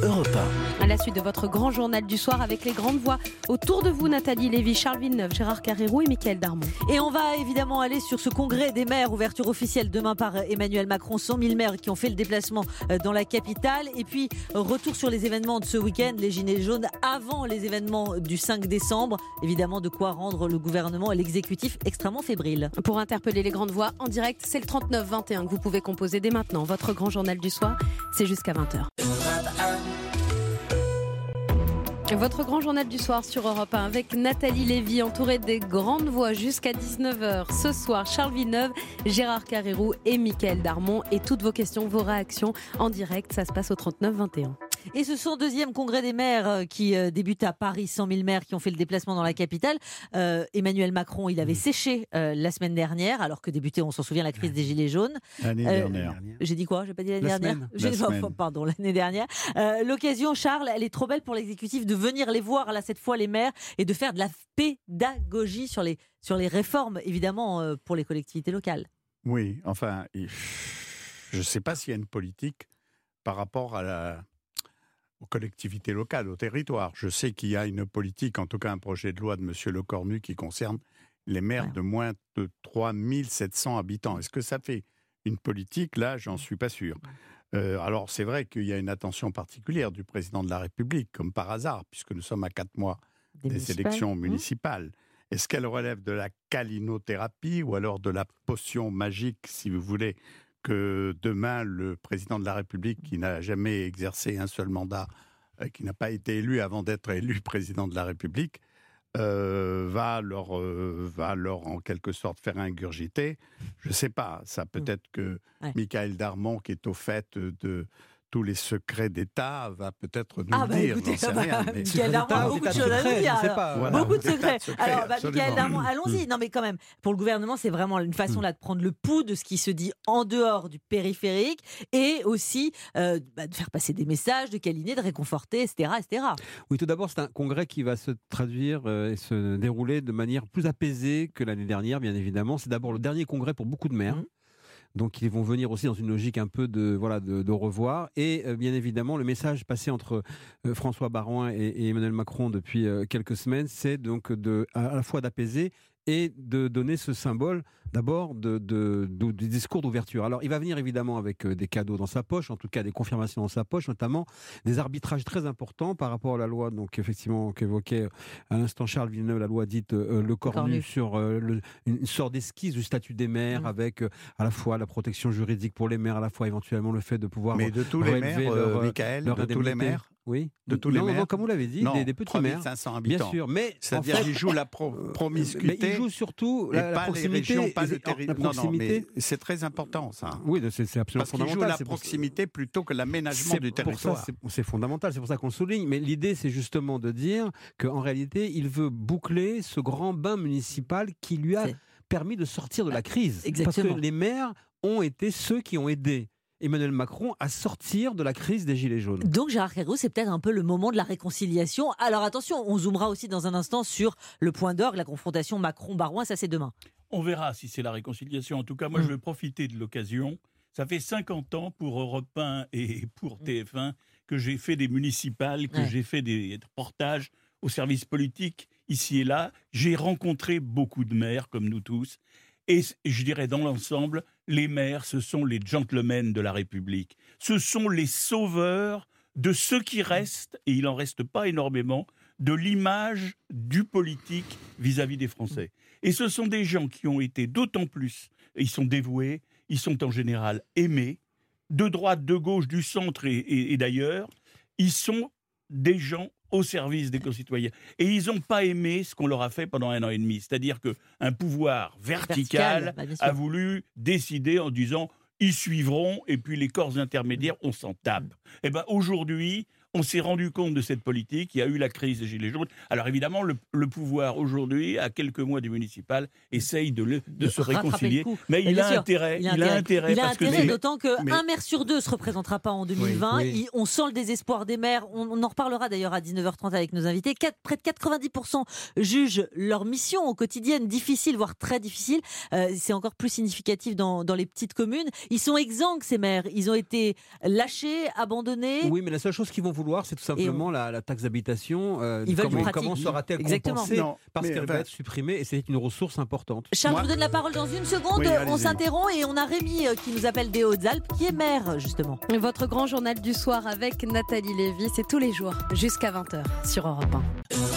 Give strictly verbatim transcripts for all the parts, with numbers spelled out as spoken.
Europe un. À la suite de votre grand journal du soir avec les grandes voix autour de vous, Nathalie Lévy, Charles Villeneuve, Gérard Carrérou et Mickaël Darmon. Et on va évidemment aller sur ce congrès des maires, ouverture officielle demain par Emmanuel Macron. cent mille maires qui ont fait le déplacement dans la capitale. Et puis, retour sur les événements de ce week-end, les gilets jaunes avant les événements du cinq décembre. Évidemment, de quoi rendre le gouvernement et l'exécutif extrêmement fébriles. Pour interpeller les grandes voix en direct, c'est le trente-neuf vingt et un que vous pouvez composer dès maintenant. Votre grand journal du soir, c'est jusqu'à vingt heures. Votre grand journal du soir sur Europe un avec Nathalie Lévy, entourée des grandes voix jusqu'à dix-neuf heures. Ce soir, Charles Villeneuve, Gérard Carrérou et Mickaël Darmon. Et toutes vos questions, vos réactions en direct, ça se passe au trente-neuf vingt et un. Et ce sont deuxième congrès des maires qui euh, débute à Paris, cent mille maires qui ont fait le déplacement dans la capitale. Euh, Emmanuel Macron, il avait séché euh, la semaine dernière, alors que débutait, on s'en souvient, la crise des Gilets jaunes. L'année Euh, dernière. J'ai dit quoi ? J'ai pas dit l'année La dernière semaine. J'ai- La semaine. oh, Pardon, l'année dernière. Euh, l'occasion, Charles, elle est trop belle pour l'exécutif de venir les voir, là, cette fois, les maires, et de faire de la pédagogie sur les, sur les réformes, évidemment, euh, pour les collectivités locales. Oui, enfin, il- je ne sais pas s'il y a une politique par rapport à la, aux collectivités locales, au territoire. Je sais qu'il y a une politique, en tout cas un projet de loi de M. Lecornu qui concerne les maires Ouais. de moins de trois mille sept cents habitants. Est-ce que ça fait une politique ? Là, j'en suis pas sûr. Euh, alors, c'est vrai qu'il y a une attention particulière du président de la République, comme par hasard, puisque nous sommes à quatre mois des, municipales. élections Mmh. municipales. Est-ce qu'elle relève de la calinothérapie ou alors de la potion magique, si vous voulez, que demain, le président de la République, qui n'a jamais exercé un seul mandat, euh, qui n'a pas été élu avant d'être élu président de la République, euh, va, leur, euh, va leur, en quelque sorte, faire ingurgiter. Je ne sais pas. Ça peut-être que Ouais. Mickaël Darmon, qui est au fait de tous les secrets d'État, va peut-être nous Ah le bah dire. écoutez, j'en sais bah, rien, mais- Mickaël Darmon a beaucoup de choses à nous dire. alors. Voilà. Beaucoup de Des tas secrets. de secrets, Alors, bah, absolument. Mickaël Darmon, allons-y. Non, mais quand même, pour le gouvernement, c'est vraiment une façon là de prendre le pouls de ce qui se dit en dehors du périphérique et aussi euh, bah, de faire passer des messages, de câliner, de réconforter, et cetera, et cetera. Oui, tout d'abord, c'est un congrès qui va se traduire euh, et se dérouler de manière plus apaisée que l'année dernière, bien évidemment. C'est d'abord le dernier congrès pour beaucoup de maires. Mmh. Donc, ils vont venir aussi dans une logique un peu de, voilà, de, de revoir. Et euh, bien évidemment, le message passé entre euh, François Baroin et, et Emmanuel Macron depuis euh, quelques semaines, c'est donc de, à la fois d'apaiser et de donner ce symbole d'abord de, de, de- du discours d'ouverture. Alors, il va venir évidemment avec euh, des cadeaux dans sa poche, en tout cas des confirmations dans sa poche, notamment des arbitrages très importants par rapport à la loi, donc effectivement, qu'évoquait euh, à l'instant Charles Villeneuve, la loi dite euh, Le Cornu, Cornu. sur euh, le- une sorte d'esquisse du statut des maires, Mm. avec euh, à la fois la protection juridique pour les maires, à la fois éventuellement le fait de pouvoir Mais de tous les relever maires, leur, euh, euh, Michael, leur de tous les indemnité. maires Oui, De tous les non, non, maires comme vous l'avez dit, Non, des, des petits maires. trois mille cinq cents Bien habitants. sûr, mais C'est-à-dire en fait, qu'ils jouent la pro- euh, promiscuité. mais ils jouent surtout et la, la pas les proximité. régions, pas et- le territoire. la Non, non, mais proximité. c'est très important, ça. Oui, c'est c'est absolument Parce qu'ils fondamental. jouent la c'est pour- proximité plutôt que l'aménagement c'est du pour territoire. ça, c'est- c'est fondamental, c'est pour ça qu'on le souligne. Mais l'idée, c'est justement de dire qu'en réalité, il veut boucler ce grand bain municipal qui lui a C'est- permis de sortir de la crise. Exactement. Parce que les maires ont été ceux qui ont aidé Emmanuel Macron à sortir de la crise des Gilets jaunes. Donc Gérard Carrérou, c'est peut-être un peu le moment de la réconciliation. Alors attention, on zoomera aussi dans un instant sur le point d'orgue, la confrontation Macron-Baroin, ça c'est demain. On verra si c'est la réconciliation. En tout cas, moi, Mm. je vais profiter de l'occasion. Ça fait cinquante ans pour Europe un et pour T F un que j'ai fait des municipales, que Ouais. j'ai fait des reportages au service politique ici et là. J'ai rencontré beaucoup de maires, comme nous tous. Et c- je dirais dans l'ensemble, les maires, ce sont les gentlemen de la République. Ce sont les sauveurs de ceux qui restent, et il n'en reste pas énormément, de l'image du politique vis-à-vis des Français. Et ce sont des gens qui ont été d'autant plus, ils sont dévoués, ils sont en général aimés, de droite, de gauche, du centre et, et- et d'ailleurs, ils sont des gens au service des concitoyens. Et ils n'ont pas aimé ce qu'on leur a fait pendant un an et demi. C'est-à-dire qu'un pouvoir vertical, Vertical, bah, bien sûr. a voulu décider en disant ils suivront et puis les corps intermédiaires, on s'en tape. Eh ben aujourd'hui, on s'est rendu compte de cette politique. Il y a eu la crise des Gilets jaunes. Alors évidemment, le, le pouvoir aujourd'hui, à quelques mois du municipal, essaye de, le- de De se rattraper réconcilier. le coup. Mais Mais il bien a, sûr, intérêt, Il a il a intérêt. Il a parce que intérêt, c'est- d'autant qu'un mais- maire sur deux ne se représentera pas en deux mille vingt. Oui, oui. Il- on sent le désespoir des maires. On, on en reparlera d'ailleurs à dix-neuf heures trente avec nos invités. Quatre- près de quatre-vingt-dix pour cent jugent leur mission au quotidien difficile, voire très difficile. Euh, c'est encore plus significatif dans, dans les petites communes. Ils sont exsangues, ces maires. Ils ont été lâchés, abandonnés. Oui, mais la seule chose qu'ils vont vouloir, c'est tout simplement on... la, la taxe d'habitation. Euh, Ils veulent comment, du pratique. comment sera-t-elle Exactement. compensée Non, parce mais qu'elle enfin- va être supprimée et c'est une ressource importante. Charles, Moi- je vous donne la parole dans une seconde. Oui, on allez-y. s'interrompt et on a Rémi euh, qui nous appelle des Hautes-Alpes, qui est maire, justement. Votre grand journal du soir avec Nathalie Lévy, c'est tous les jours jusqu'à vingt heures sur Europe un.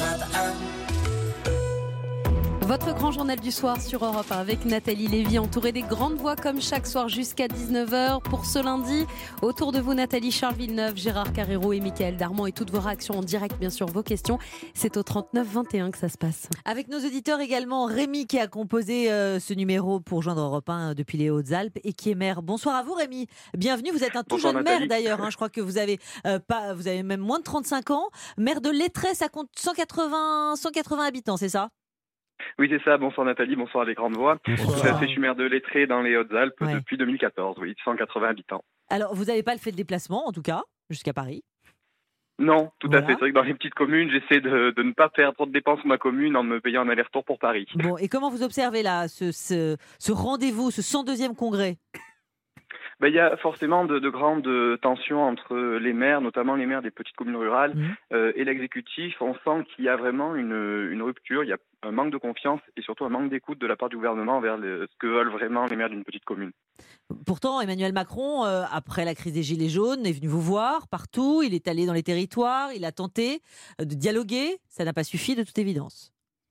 Votre grand journal du soir sur Europe un avec Nathalie Lévy, entourée des grandes voix comme chaque soir jusqu'à dix-neuf heures. Pour ce lundi, autour de vous Nathalie, Charles Villeneuve, Gérard Carrérou et Mickaël Darmon, et toutes vos réactions en direct, bien sûr, vos questions. C'est au trente-neuf vingt et un que ça se passe. Avec nos auditeurs également, Rémi qui a composé euh, ce numéro pour joindre Europe un euh, depuis les Hautes-Alpes et qui est maire. Bonsoir à vous Rémi, bienvenue, vous êtes un tout Bonsoir, jeune Nathalie. maire d'ailleurs, hein. Je crois que vous avez, euh, pas, vous avez même moins de trente-cinq ans. Maire de Lettré, ça compte cent quatre-vingts, cent quatre-vingts habitants, c'est ça? Oui, c'est ça. Bonsoir Nathalie, bonsoir les grandes voix. Bonsoir. Tout à fait, je suis maire de Lettré dans les Hautes-Alpes Ouais. depuis deux mille quatorze, oui, cent quatre-vingts habitants. Alors, vous n'avez pas fait le déplacement, en tout cas, jusqu'à Paris? Non, tout Voilà. à fait. C'est vrai que dans les petites communes, j'essaie de, de ne pas faire trop de dépenses pour ma commune en me payant un aller-retour pour Paris. Bon, et comment vous observez là ce, ce, ce rendez-vous, ce cent deuxième congrès? Ben, il y a forcément de, de grandes tensions entre les maires, notamment les maires des petites communes rurales, Mmh. euh, et l'exécutif. On sent qu'il y a vraiment une, une rupture, il y a un manque de confiance et surtout un manque d'écoute de la part du gouvernement vers le- ce que veulent vraiment les maires d'une petite commune. Pourtant, Emmanuel Macron, euh, après la crise des Gilets jaunes, est venu vous voir partout, il est allé dans les territoires, il a tenté euh, de dialoguer, ça n'a pas suffi de toute évidence.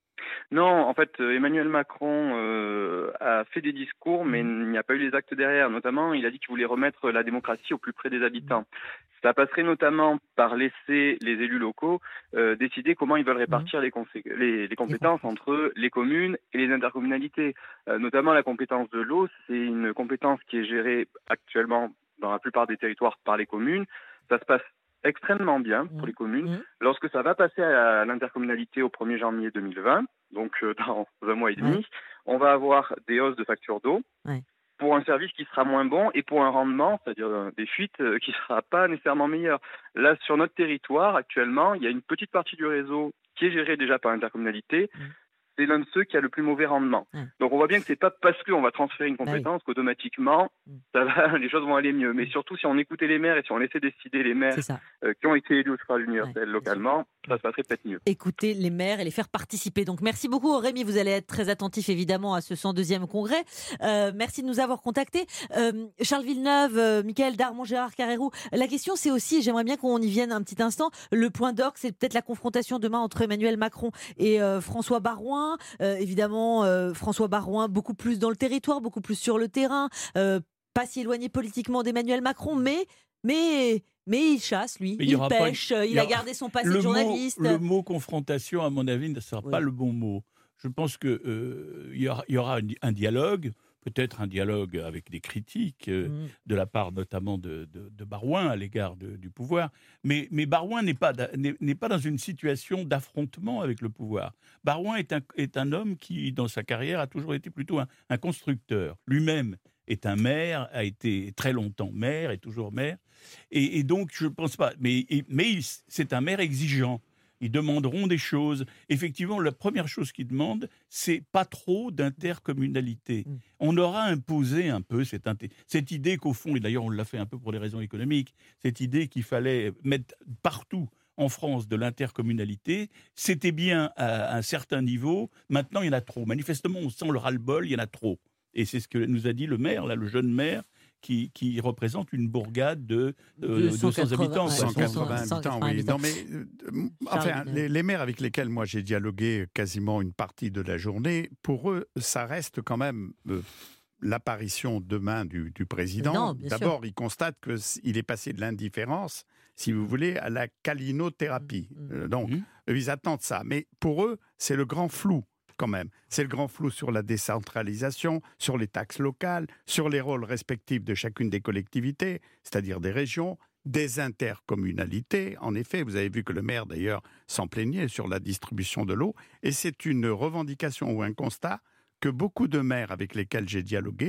Non, en fait, euh, Emmanuel Macron euh, a fait des discours, mais il n'y a pas eu les actes derrière. Notamment, il a dit qu'il voulait remettre la démocratie au plus près des habitants. Ça passerait notamment par laisser les élus locaux euh, décider comment ils veulent répartir les, consé- les, les compétences entre les communes et les intercommunalités. Euh, notamment la compétence de l'eau, c'est une compétence qui est gérée actuellement dans la plupart des territoires par les communes. Ça se passe extrêmement bien pour les communes. Mmh. Lorsque ça va passer à l'intercommunalité au premier janvier deux mille vingt, donc euh, dans un mois et demi, Ouais. on va avoir des hausses de factures d'eau Ouais. pour un service qui sera moins bon et pour un rendement, c'est-à-dire euh, des fuites, euh, qui ne sera pas nécessairement meilleur. Là, sur notre territoire, actuellement, il y a une petite partie du réseau qui est gérée déjà par l'intercommunalité. Mmh. C'est l'un de ceux qui a le plus mauvais rendement. Ouais. Donc on voit bien que c'est pas parce qu'on va transférer une compétence qu'automatiquement Mmh. ça va, les choses vont aller mieux. Mais surtout si on écoutait les maires et si on laissait décider les maires C'est ça. euh, qui ont été élus au suffrage universel Ouais, localement, ça se passerait peut-être mieux. Écouter les maires et les faire participer. Donc merci beaucoup Rémi, vous allez être très attentif évidemment à ce cent deuxième congrès. Euh, merci de nous avoir contactés. Euh, Charles Villeneuve, euh, Mickaël Darmon, Gérard Carrérou, la question c'est aussi, j'aimerais bien qu'on y vienne un petit instant, le point d'orgue c'est peut-être la confrontation demain entre Emmanuel Macron et euh, François Baroin. Euh, évidemment euh, François Baroin beaucoup plus dans le territoire, beaucoup plus sur le terrain, euh, pas si éloigné politiquement d'Emmanuel Macron, mais... mais Mais il chasse, lui, Mais il y il aura pas pêche, une- il, il y a aura- gardé son passé le de mot, journaliste. le mot confrontation, à mon avis, ne sera Oui. pas le bon mot. Je pense qu'il euh, y aura, il y aura un, un dialogue, peut-être un dialogue avec des critiques, euh, Mmh. de la part notamment de, de, de Baroin à l'égard de- du pouvoir. Mais, mais Baroin n'est pas, da- n'est, n'est pas dans une situation d'affrontement avec le pouvoir. Baroin est un, est un homme qui, dans sa carrière, a toujours été plutôt un, un constructeur. Lui-même est un maire, a été très longtemps maire, est toujours maire. Et, et donc, je ne pense pas. Mais, et- mais il- c'est un maire exigeant. Ils demanderont des choses. Effectivement, la première chose qu'ils demandent, c'est pas trop d'intercommunalité. Mm. On aura imposé un peu cette, inter- cette idée qu'au fond, et d'ailleurs on l'a fait un peu pour des raisons économiques, cette idée qu'il fallait mettre partout en France de l'intercommunalité, c'était bien à un certain niveau. Maintenant, il y en a trop. Manifestement, on sent le ras-le-bol, il y en a trop. Et c'est ce que nous a dit le maire, là, le jeune maire, qui, qui représente une bourgade de euh, De deux cents cent quatre-vingts, habitants. ouais, quoi. cent quatre-vingts cent habitants, quatre-vingts oui. habitants. Non, mais euh, enfin, Charles, les, les maires avec lesquels moi j'ai dialogué quasiment une partie de la journée, pour eux, ça reste quand même euh, l'apparition demain du, du président. Non, bien sûr. D'abord, ils constatent qu'il est passé de l'indifférence, si vous voulez, à la calinothérapie. Mm. Euh, donc, Mhm. eux, ils attendent ça. Mais pour eux, c'est le grand flou. Quand même. C'est le grand flou sur la décentralisation, sur les taxes locales, sur les rôles respectifs de chacune des collectivités, c'est-à-dire des régions, des intercommunalités. En effet, vous avez vu que le maire, d'ailleurs, s'en plaignait sur la distribution de l'eau. Et c'est une revendication ou un constat que beaucoup de maires avec lesquels j'ai dialogué,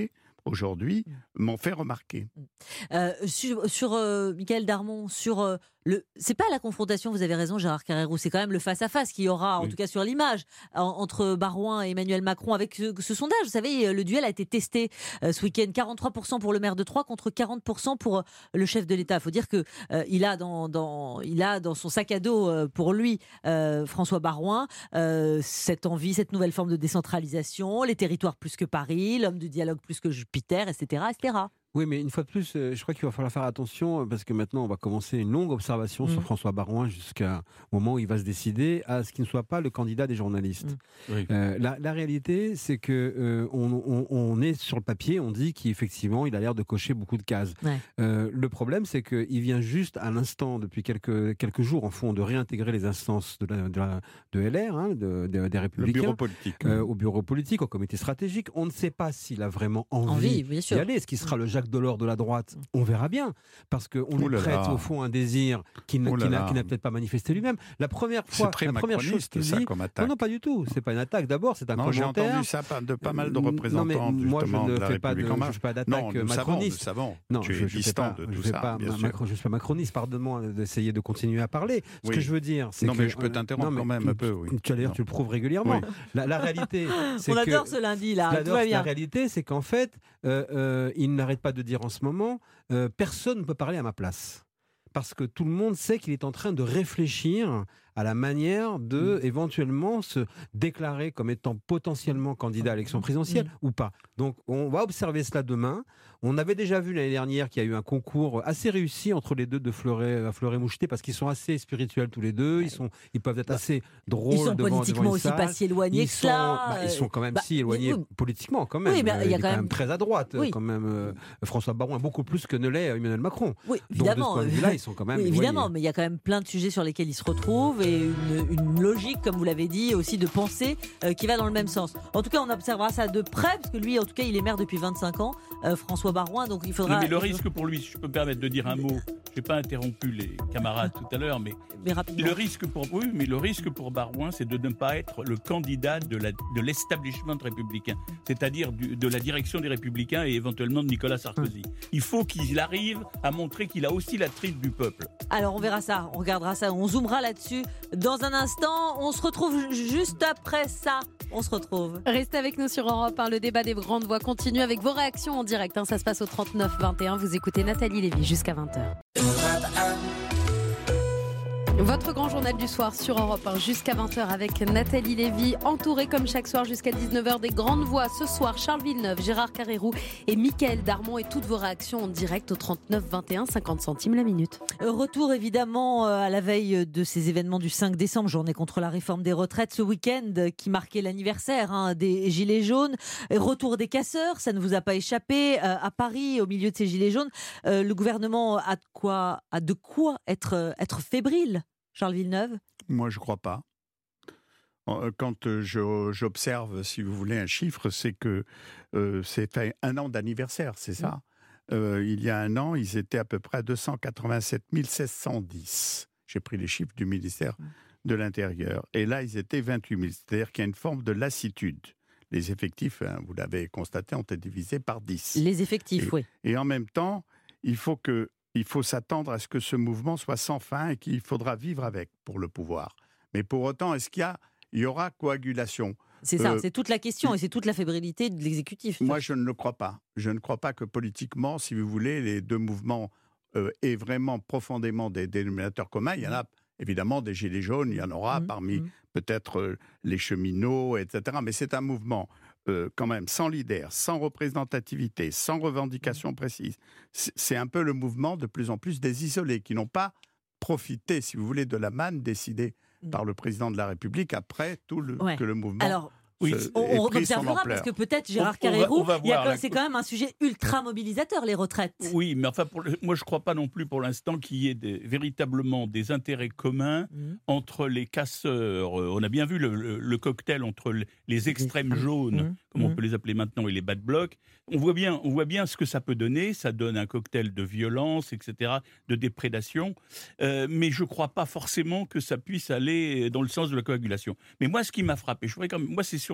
aujourd'hui, m'ont fait remarquer. Euh, sur sur euh, Michael Darmon, sur euh, le, c'est pas la confrontation, vous avez raison Gérard Carrérou, c'est quand même le face-à-face qu'il y aura, en Oui. tout cas sur l'image, en- entre Barouin et Emmanuel Macron avec ce, ce sondage. Vous savez, le duel a été testé euh, ce week-end, quarante-trois pour cent pour le maire de Troyes contre quarante pour cent pour euh, le chef de l'État. Il faut dire que euh, il a dans, dans il a dans son sac à dos euh, pour lui euh, François Barouin euh, cette envie, cette nouvelle forme de décentralisation, les territoires plus que Paris, l'homme du dialogue plus que Jupiter, et cetera, et cetera. Oui, mais une fois de plus, euh, je crois qu'il va falloir faire attention euh, parce que maintenant, on va commencer une longue observation sur Mm. François Barouin jusqu'au moment où il va se décider à ce qu'il ne soit pas le candidat des journalistes. Mm. Oui. Euh, la, la réalité, c'est que euh, on, on- on est sur le papier, on dit qu'effectivement, il a l'air de cocher beaucoup de cases. Ouais. Euh, le problème, c'est qu'il vient juste à l'instant, depuis quelques, quelques jours, en fond, de réintégrer les instances de, la, de, la- de L R, hein, de- de- des Le Républicains. bureau politique. euh, au bureau politique, au comité stratégique. On ne sait pas s'il a vraiment envie, Envie, bien sûr. d'y aller. Est-ce qu'il sera le Jacques Delors de la droite? On verra bien. Parce qu'on Oh lui là prête là. au fond un désir qu'il ne- Oh là qu'il n'a là. qu'il n'a peut-être pas manifesté lui-même. La première fois, C'est très la première chose macroniste, qu'il ça, dit... comme Non, attaque. non, pas du tout. C'est pas une attaque. D'abord, c'est un Non, j'ai commentaire. entendu ça par- de pas mal de Euh, représentants, non, mais moi, je justement, ne de la fais pas de, République en je marche. fais pas Non, d'attaque nous savons, nous macroniste. savons. Non, tu je es ne fais distant pas, de je tout fais ça, pas bien ma- sûr. macro- je ne suis pas macroniste, pardonne-moi d'essayer de continuer à parler. Ce Oui. que je veux dire, c'est Non, que... mais je peux euh, t'interrompre non, mais quand même tu- un peu, oui. Tu, d'ailleurs, Non. tu le prouves régulièrement. Oui. La, la réalité, c'est On que... adore ce lundi là, tout J'adore, va la bien. réalité, c'est qu'en fait, euh, euh, il n'arrête pas de dire en ce moment, euh, personne ne peut parler à ma place. Parce que tout le monde sait qu'il est en train de réfléchir à la manière de Mm. éventuellement se déclarer comme étant potentiellement candidat à l'élection présidentielle Mm. ou pas. Donc on va observer cela demain. On avait déjà vu l'année dernière qu'il y a eu un concours assez réussi entre les deux de Fleuret, Fleuret Moucheté parce qu'ils sont assez spirituels tous les deux. Ils sont, ils peuvent être assez drôles. Ils sont devant- devant politiquement une aussi salle. pas si éloignés Ils que sont, cela. bah, ils sont quand même Bah, si éloignés oui. politiquement quand même. Oui, mais il y a est quand même- très à droite Oui. quand même. euh, François Barouin beaucoup plus que ne l'est Emmanuel Macron. Oui, Donc de ce évidemment. point de vue-là, ils sont quand même Oui, éloignés. évidemment, mais il y a quand même plein de sujets sur lesquels ils se retrouvent et une, une logique, comme vous l'avez dit, aussi de pensée euh, qui va dans le même sens. En tout cas, on observera ça de près, parce que lui, en tout cas, il est maire depuis vingt-cinq ans, euh, François Barouin, donc il faudra... Non, mais le il faudra- risque pour lui, si je peux me permettre de dire un mot, je n'ai pas interrompu les camarades tout à l'heure, mais Mais rapidement. le risque pour oui, mais le risque pour Barouin, c'est de ne pas être le candidat de la de l'establishment républicain, c'est-à-dire du- de la direction des Républicains et éventuellement de Nicolas Sarkozy. Il faut qu'il arrive à montrer qu'il a aussi la tripe du peuple. Alors on verra ça, on regardera ça, on zoomera là-dessus dans un instant. On se retrouve ju- juste après ça. On se retrouve. Restez avec nous sur Europe un. Le débat des grandes voix continue avec vos réactions en direct. hein. Ça se passe au trente-neuf vingt et un. Vous écoutez Nathalie Lévy jusqu'à vingt heures. Votre grand journal du soir sur Europe un jusqu'à vingt heures avec Nathalie Lévy, entourée comme chaque soir jusqu'à dix-neuf heures des grandes voix. Ce soir, Charles Villeneuve, Gérard Carrérou et Michael Darmon, et toutes vos réactions en direct au trente-neuf vingt et un, cinquante centimes la minute. Retour évidemment euh, à la veille de ces événements du cinq décembre, journée contre la réforme des retraites, ce week-end euh, qui marquait l'anniversaire hein, des Gilets jaunes. Et retour des casseurs, ça ne vous a pas échappé. Euh, à Paris, au milieu de ces Gilets jaunes, euh, le gouvernement a de quoi, a de quoi être, euh, être fébrile. Charles Villeneuve? Moi, je ne crois pas. Euh, Quand euh, je- j'observe, si vous voulez, un chiffre, c'est que euh, c'est un- un an d'anniversaire, c'est ça. Euh, il y a un an, ils étaient à peu près à deux cent quatre-vingt-sept mille sept cent dix. J'ai pris les chiffres du ministère de l'Intérieur. Et là, ils étaient vingt-huit mille. C'est-à-dire qu'il y a une forme de lassitude. Les effectifs, hein, vous l'avez constaté, ont été divisés par dix. Les effectifs, Et- oui. Et en même temps, il faut que, il faut s'attendre à ce que ce mouvement soit sans fin et qu'il faudra vivre avec pour le pouvoir. Mais pour autant, est-ce qu'il y a, il y aura coagulation? C'est ça, Euh, c'est toute la question et c'est toute la fébrilité de l'exécutif. Moi, je ne le crois pas. Je ne crois pas que politiquement, si vous voulez, les deux mouvements euh, aient vraiment profondément des dénominateurs communs. Il y en a évidemment des gilets jaunes, il y en aura Mmh, parmi mmh. peut-être euh, les cheminots, et cetera. Mais c'est un mouvement euh, quand même sans leader, sans représentativité, sans revendication précise. C'est c'est un peu le mouvement de plus en plus des isolés qui n'ont pas profité, si vous voulez, de la manne décidée Mmh. par le président de la République après tout le, Ouais. que le mouvement Alors, Oui, se- on, ait on pris son observera ampleur. parce que peut-être Gérard On- on va- Carrérou, on va il y a voir quand- la- c'est quand même un sujet ultra mobilisateur, les retraites. Oui, mais enfin, pour le- moi je ne crois pas non plus pour l'instant qu'il y ait des- véritablement des intérêts communs Mmh. entre les casseurs. Euh, On a bien vu le, le- le cocktail entre le- les extrêmes extrêmes. jaunes, Mmh. comme on Mmh. peut les appeler maintenant, et les bad blocs. On voit bien, on voit bien ce que ça peut donner. Ça donne un cocktail de violence, et cetera, de déprédation. Euh, mais je ne crois pas forcément que ça puisse aller dans le sens de la coagulation. Mais moi, ce qui m'a frappé, je voudrais quand même, moi, c'est sur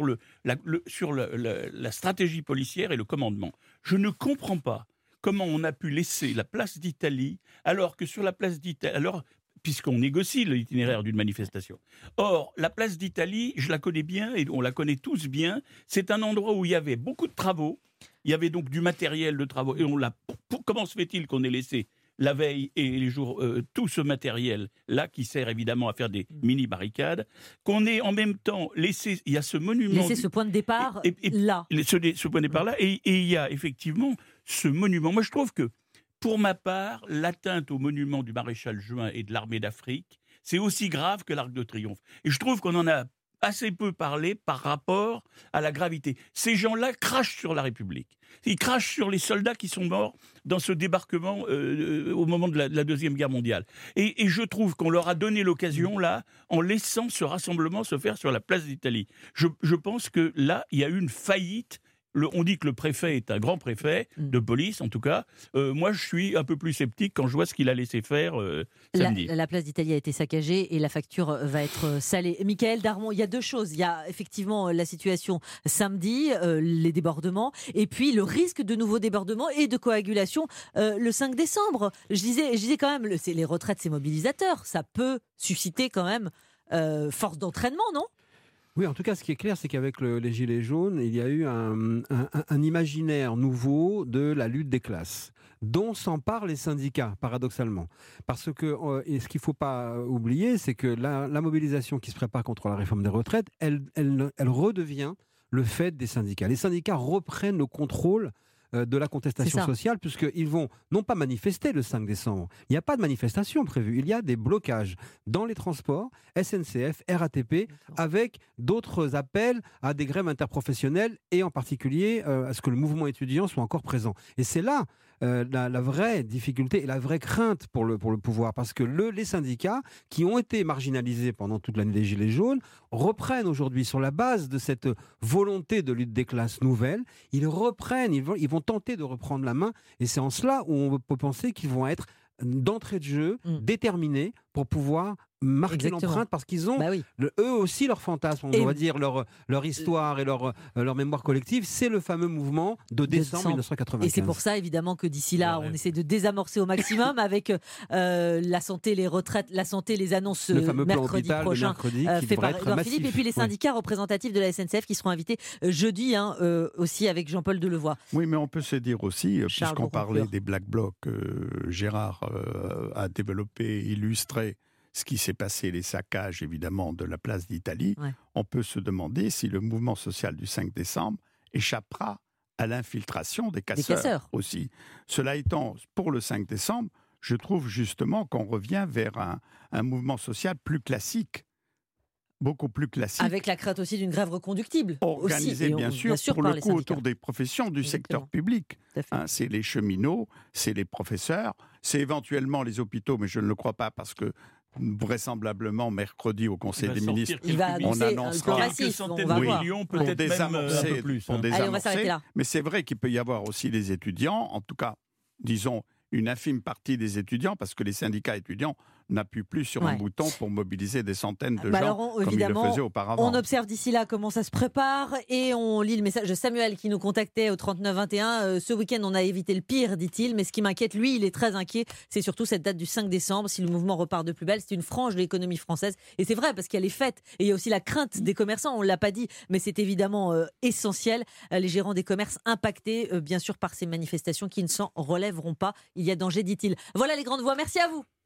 sur, le, la, le, sur le, la, la stratégie policière et le commandement. Je ne comprends pas comment on a pu laisser la place d'Italie, alors que sur la place d'Italie, alors, puisqu'on négocie l'itinéraire d'une manifestation. Or, la place d'Italie, je la connais bien, et on la connaît tous bien, c'est un endroit où il y avait beaucoup de travaux, il y avait donc du matériel de travaux, et on l'a, pour, comment se fait-il qu'on ait laissé la veille et les jours, euh, tout ce matériel-là, qui sert évidemment à faire des mini-barricades, qu'on ait en même temps laissé, il y a ce monument... Laisser ce point de départ et, et, là. Ce, ce point de départ-là, et, et il y a effectivement ce monument. Moi, je trouve que, pour ma part, l'atteinte au monument du maréchal Juin et de l'armée d'Afrique, c'est aussi grave que l'Arc de Triomphe. Et je trouve qu'on en a assez peu parlé par rapport à la gravité. Ces gens-là crachent sur la République. Ils crachent sur les soldats qui sont morts dans ce débarquement euh, au moment de la, de la Deuxième Guerre mondiale. Et, et je trouve qu'on leur a donné l'occasion, là, en laissant ce rassemblement se faire sur la place d'Italie. Je, je pense que là, il y a eu une faillite. Le, on dit que le préfet est un grand préfet, de police en tout cas. Euh, moi, je suis un peu plus sceptique quand je vois ce qu'il a laissé faire euh, samedi. La, la place d'Italie a été saccagée et la facture va être salée. Michael Darmon, il y a deux choses. Il y a effectivement la situation samedi, euh, les débordements, et puis le risque de nouveaux débordements et de coagulation euh, le cinq décembre. Je disais, je disais quand même, c'est, les retraites, c'est mobilisateur. Ça peut susciter quand même euh, force d'entraînement, non ? Oui, en tout cas, ce qui est clair, c'est qu'avec le, les Gilets jaunes, il y a eu un, un, un imaginaire nouveau de la lutte des classes, dont s'emparent les syndicats, paradoxalement. Parce que euh, et ce qu'il ne faut pas oublier, c'est que la, la mobilisation qui se prépare contre la réforme des retraites, elle, elle, elle redevient le fait des syndicats. Les syndicats reprennent le contrôle de la contestation sociale, puisqu'ils vont non pas manifester le cinq décembre, il n'y a pas de manifestation prévue, il y a des blocages dans les transports, S N C F, R A T P, avec d'autres appels à des grèves interprofessionnelles et en particulier euh, à ce que le mouvement étudiant soit encore présent. Et c'est là euh, la, la vraie difficulté et la vraie crainte pour le, pour le pouvoir, parce que le, les syndicats, qui ont été marginalisés pendant toute l'année des Gilets jaunes, reprennent aujourd'hui, sur la base de cette volonté de lutte des classes nouvelle, ils reprennent, ils vont, ils vont tenter de reprendre la main, et c'est en cela où on peut penser qu'ils vont être d'entrée de jeu, mmh. déterminés pour pouvoir marquer Exactement. l'empreinte, parce qu'ils ont bah oui. le, eux aussi leur fantasme, on et va dire leur, leur histoire et leur, leur mémoire collective, c'est le fameux mouvement de décembre mille neuf cent quatre-vingt-quinze. Et c'est pour ça évidemment que d'ici là, ouais. on essaie de désamorcer au maximum avec euh, la santé, les retraites, la santé, les annonces le fameux mercredi plan prochain, mercredi, euh, fait par Édouard Philippe, et puis les syndicats ouais. représentatifs de la S N C F qui seront invités euh, jeudi hein, euh, aussi avec Jean-Paul Delevoye. Oui, mais on peut se dire aussi, Charles puisqu'on parlait des Black Blocs, euh, Gérard euh, a développé, illustré ce qui s'est passé, les saccages évidemment de la place d'Italie, ouais. on peut se demander si le mouvement social du cinq décembre échappera à l'infiltration des casseurs, des casseurs aussi. Cela étant, pour le cinq décembre, je trouve justement qu'on revient vers un, un mouvement social plus classique, beaucoup plus classique. Avec la crainte aussi d'une grève reconductible. Organisée aussi, bien, on, sûr, bien sûr, pour le coup syndicats. autour des professions du Exactement. secteur public. Hein, c'est les cheminots, c'est les professeurs, c'est éventuellement les hôpitaux, mais je ne le crois pas parce que vraisemblablement mercredi au Conseil des ministres, il va on annoncera quelques centaines de millions, peut-être pour même un peu plus. Pour hein. désamorcer. Allez, on va s'arrêter là. Mais c'est vrai qu'il peut y avoir aussi les étudiants, en tout cas, disons, une infime partie des étudiants, parce que les syndicats étudiants n'appuient plus sur ouais. un bouton pour mobiliser des centaines de bah gens alors on, comme ils le faisaient auparavant. On observe d'ici là comment ça se prépare et on lit le message de Samuel qui nous contactait au trente-neuf vingt et un. Euh, ce week-end, on a évité le pire, dit-il, mais ce qui m'inquiète, lui, il est très inquiet, c'est surtout cette date du cinq décembre. Si le mouvement repart de plus belle, c'est une frange de l'économie française. Et c'est vrai, parce qu'il y a les fêtes et il y a aussi la crainte des commerçants, on ne l'a pas dit, mais c'est évidemment euh, essentiel. Euh, les gérants des commerces impactés, euh, bien sûr, par ces manifestations qui ne s'en relèveront pas. Il y a danger, dit-il. Voilà les grandes voix. Merci à vous.